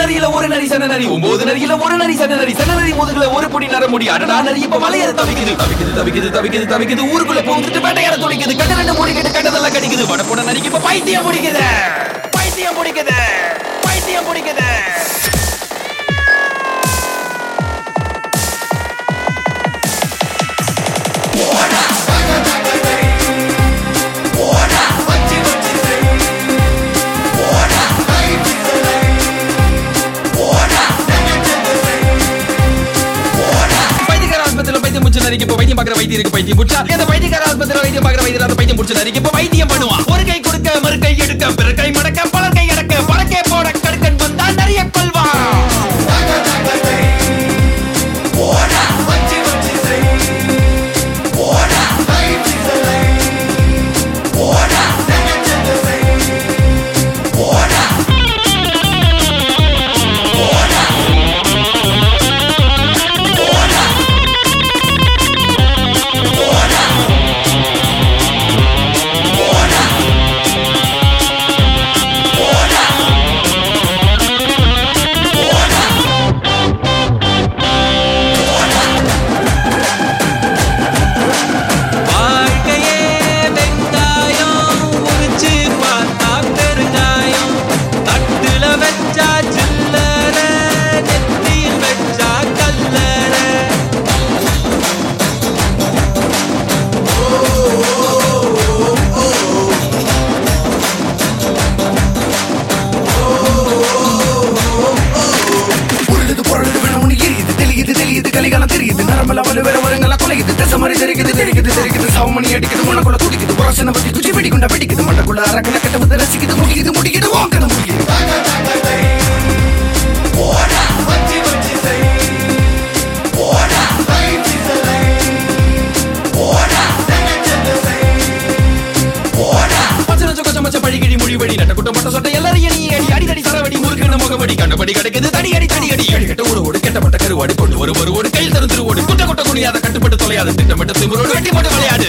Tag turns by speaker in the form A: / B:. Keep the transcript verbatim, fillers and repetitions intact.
A: நரியில ஒரு நரி சன நரி ஒன்பது நரியில ஒரு நரி சன நரி சன நரி முதுகுல ஒரு பொடி நர முடி அடடா நரி இப்ப மலையேற தவிக்குது தவிக்குது தவிக்குது தவிக்குது தவிக்குது ஊருக்குள்ள போந்துட்டு வேட்டையாட துடிக்குது கட்ட ரெண்டு முடிக்கிட்டு கட்டதெல்லாம் கடிக்குது வடப்போட நரிக்கு இப்ப பைத்தியம் பிடிக்குது பைத்தியம் பிடிக்குது பைத்தியம் பிடிக்குது நரிக்கு இப்ப வைத்தியம் பார்க்குற வைத்தியருக்கு பைத்தியம் புடிச்சா இந்த வைத்தியக்கார ஆஸ்பத்திரியில வைத்தியம் பார்க்குற வைத்தியர் அந்த பைத்தியம் புடிச்ச நரிக்கு இப்ப வைத்தியம் பண்ணுவான் ஒரு கை கொடுக்க மறு கை எடுக்க பிற கை மடக்க பலர் கை அடக்க பழக்கே போட கடுக்கன் வந்தா நிறைய கொள்வான் கலிகாலம் தெரியுது நரம்பல வலு வேற வரங்கள கொலையுது தச மாதிரி தெரிக்குது தெரிக்குது தெரிக்குது சவமணி அடிக்குது உனக்குள்ள துடிக்குது புரசனை பத்தி குச்சி வெடிக்குண்டா வெடிக்குது மண்டக்குள்ள அரக்கல கட்ட வந்து ரசிக்குது முடிக்குது முடிக்குது வாங்கணும் முடியுது பழிகிழி முடிவடி நட்ட குட்ட மட்ட சொட்ட எல்லாரையும் நீ அடி அடிக்கடி சரவடி முறுக்கு முகவடி கண்டபடி கிடைக்குது தடி அடி தடி அடி அடிக்கட்ட ஒரு ஓடு கெட்டப்பட்ட கருவாடி கொண்டு ஒரு ஒரு ஓடு கையில் தரும் திருவோடு குட்ட குட்ட குனியாத கட்டுப்பட்டு தொலையாத திட்டமிட்ட திமுறோடு வெட்டி போட்டு விளையாடு